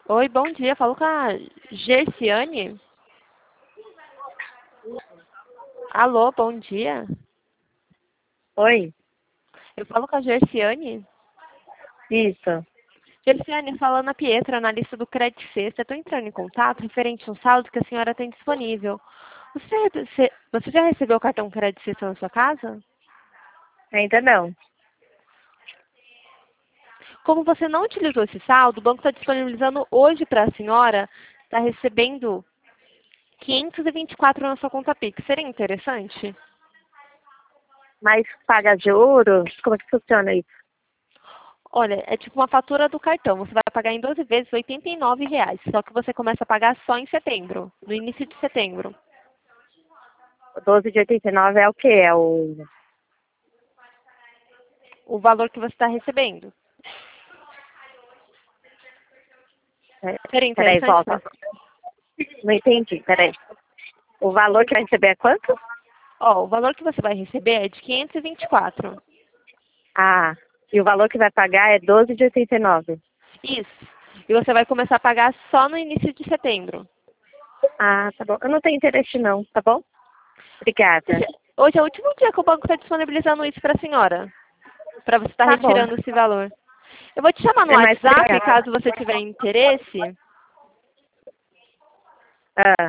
Oi, bom dia. Falo com a Gerciane. Alô, bom dia. Oi, Eu falo com a Gerciane. isso. Gerciane, falando a Pietra, analista do Credit Sexta. Estou entrando em contato referente a um saldo que a senhora tem disponível. Você já recebeu o cartão Credit Sexta na sua casa? Ainda não. Como você não utilizou esse saldo, o banco está disponibilizando hoje para a senhora, está recebendo 524 na sua conta Pix. Seria interessante? Mas paga juros? Como é que funciona isso? Olha, é tipo uma fatura do cartão. Você vai pagar em 12 vezes R$ 89. Só que você começa a pagar só em setembro, no início de setembro. O 12 de 89 é o quê? É o... O valor que você está recebendo. Seria Peraí, interessante, né? volta. Não entendi, peraí. O valor que vai receber é quanto? Ó, o valor que você vai receber é de 524. Ah, e o valor que vai pagar é 12 de 89. Isso. E você vai começar a pagar só no início de setembro. Ah, tá bom. Eu não tenho interesse não, tá bom? Obrigada. Hoje é o último dia que o banco está disponibilizando isso para a senhora. Para você estar Tá bom. retirando esse valor. Eu vou te chamar no É mais WhatsApp, obrigada. caso você tiver interesse. Ah.